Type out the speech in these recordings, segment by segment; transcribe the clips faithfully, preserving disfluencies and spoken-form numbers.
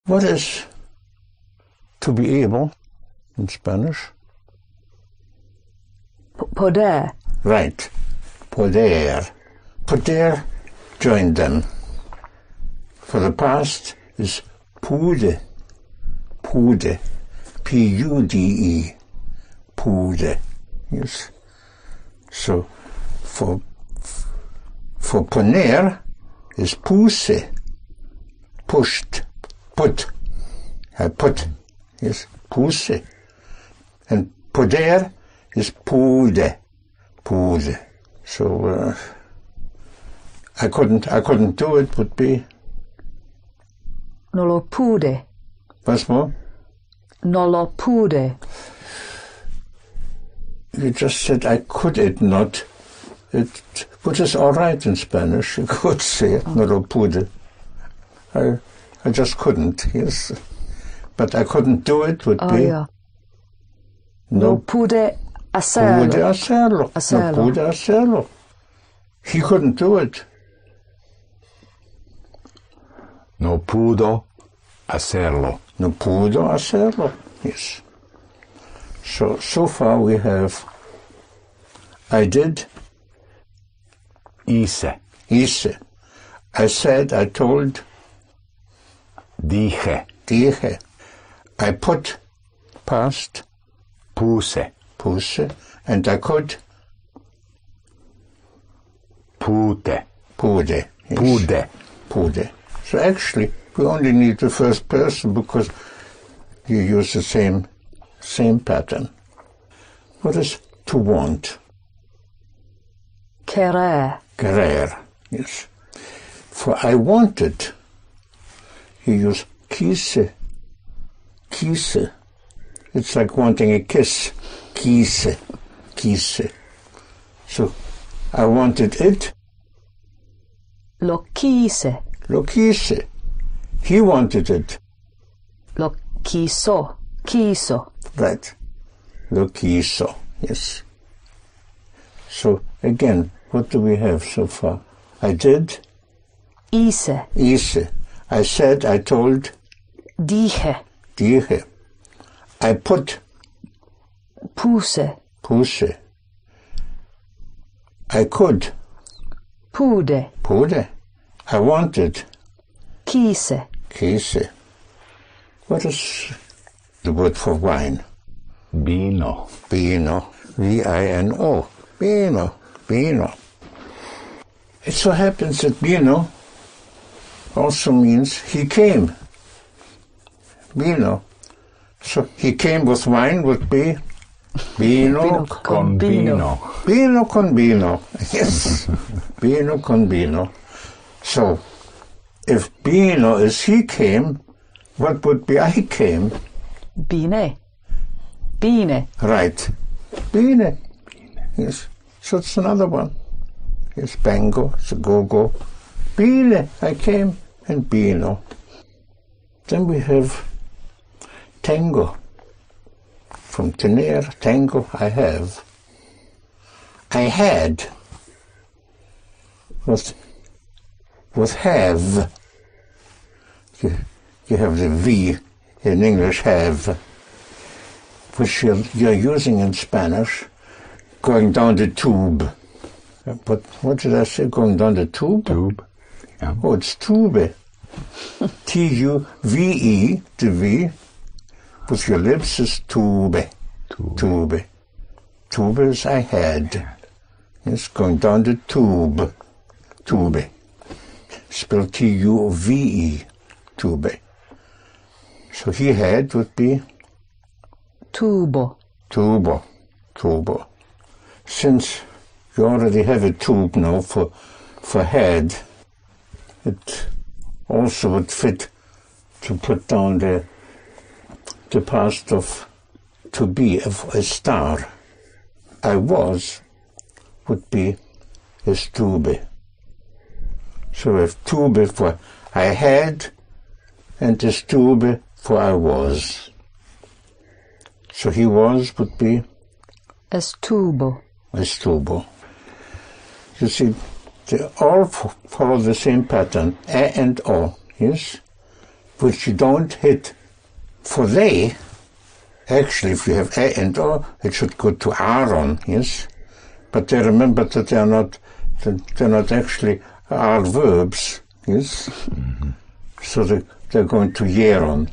What is to be able in Spanish? Poder. Right. Poder. Poder joined them. For the past is pude. Pude. P U D E. Pude. Yes. So, for, for poner is puse. Pushed. Put. I put. Yes. Puse. And poder is pude. Pude. So, uh, I couldn't, I couldn't do it, would be. No lo pude. What's more? No lo pude. You just said I could it not. It, which is all right in Spanish. You could say it, no lo pude. I, I just couldn't, yes. But I couldn't do it, would Oh, be. yeah. No, No pude hacerlo. pude hacerlo. Hacerlo. No pude hacerlo. He couldn't do it. No pudo hacerlo. No pudo hacerlo. Yes. So, so far we have I did, Hice. hice. I said, I told, Dije. dije. I put, past, Puse. puse, and I could, Pute. pude. Yes. Pude. Pude. So actually, we only need the first person because you use the same, same pattern. What is to want? Querer. Querer. Yes. For I wanted, you use quise. Quise. It's like wanting a kiss. Quise. Quise. So, I wanted it. Lo quise. Lo quise. He wanted it. Lo quiso. Quiso. Right. Lo quiso. Yes. So, again, what do we have so far? I did. Hice. Hice. I said, I told. Dije. Dije. I put. Puse. Puse. I could. Pude. Pude. I wanted. Quise. Quise. What is the word for wine? Vino. Vino. V I N O. Vino. Vino. It so happens that vino also means he came. Vino. So he came with wine would be vino, Vino Con vino. vino con vino. Yes. Vino con vino. So if vino is he came, what would be I came? Bine. Bine. Right. Bine. Yes. So it's another one. Yes, bango, it's a go-go. Bine, I came, and bino. Then we have tango. From tener, tango, I have. I had. Was, was have. You, you have the V in English, have, which you're, you're using in Spanish, going down the tube. But what did I say, going down the tube? Tube. Yeah. Oh, it's tube. T U V E, the V, with your lips is tube. Tube. Tube. Tube is I had. It's going down the tube. Tube. Spelled T U V E, tube. So he had would be Tubo. tubo. Tubo. Since you already have a tube now for, for head, it also would fit to put down the, the past of to be, of a star. I was would be estuve. So if tube for I had and estuve for I was. So he was would be Estuvo. estuvo. You see, they all follow the same pattern, a and o, yes? which you don't hit for they. Actually, if you have A and O, it should go to Aaron, yes? But they remember that they are not, that they're not actually are verbs, yes? Mm-hmm. So they, they're going to Jeron.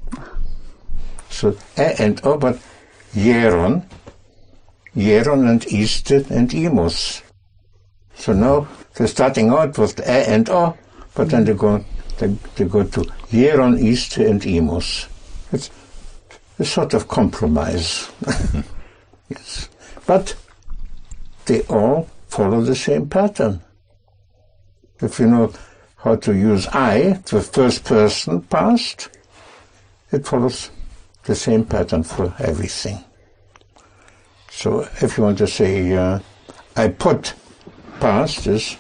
So A and O, but Jeron, Jeron and Iste and Imus. So now they're starting out with A and O, but then they go, they, they go to Jeron, Iste and Imus. It's a sort of compromise. Yes. But they all follow the same pattern. If you know how to use I, the first person past, it follows the same pattern for everything. So if you want to say, uh, I put past is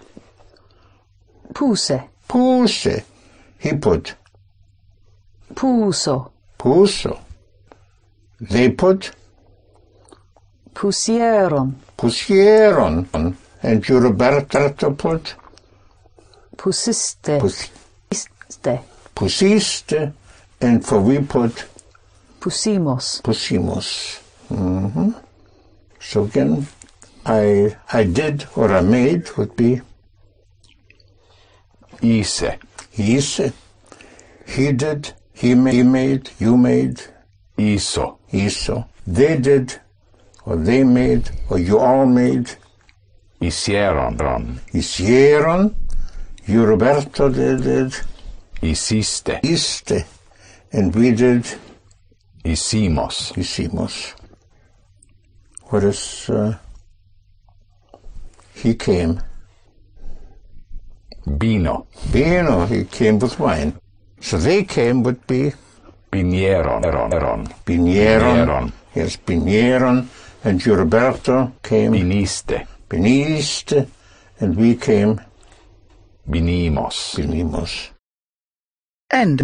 Puse. Puse. He put. Puso. Puso. They put. Pusieron. Pusieron. And you, Roberto, put. Pusiste. Pusiste. Pusiste. And for we put. Pusimos. Pusimos. Mm-hmm. So again, I I did or I made would be. Ise. Ise. He did. He made. He made. You made. Iso. Iso. They did, or they made, or you all made. Hicieron. Hicieron. You, Roberto, did it. Hiciste. Iste. And we did. Hicimos. Hicimos. What is, uh, he came. Vino. Vino, he came with wine. So they came would be. Vinieron. Vinieron. Vinieron. Yes, vinieron. And you, Roberto, came. Viniste. Viniste. And we came. Vinimos. Vinimos. End.